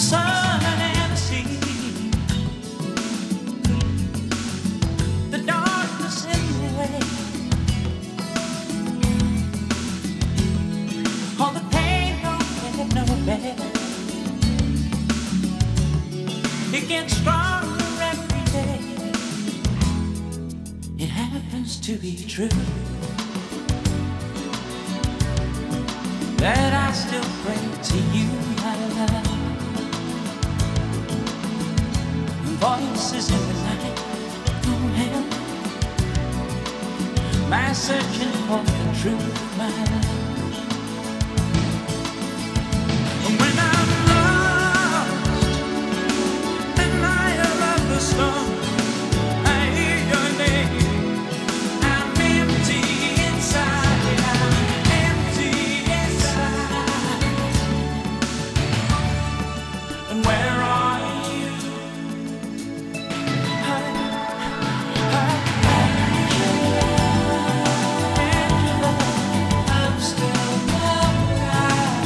sun and the sea, the darkness in the way, all the pain don't get no better. It gets stronger every day. It happens to be true that I still pray to you, my love. Voices in the night, oh help, my searching for the truth, my love. When I'm lost and I love the storm, I hear your name. I'm empty inside, I'm empty inside. And where are you? I'm still alive.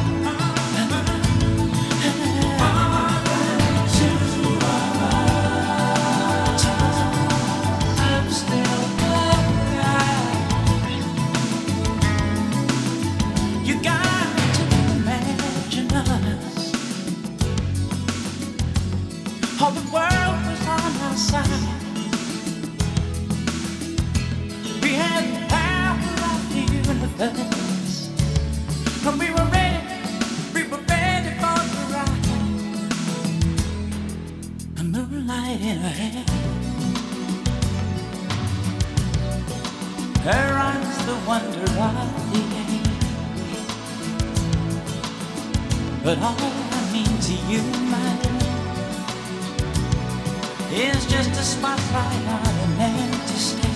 I'm still alive. You got to imagine us. All the world was on our side. We had the power of the universe, and we were ready for the ride. A moonlight in her hair, her eyes the wonder of the age. But all I mean to you, my love, is just a spotlight on an empty stage.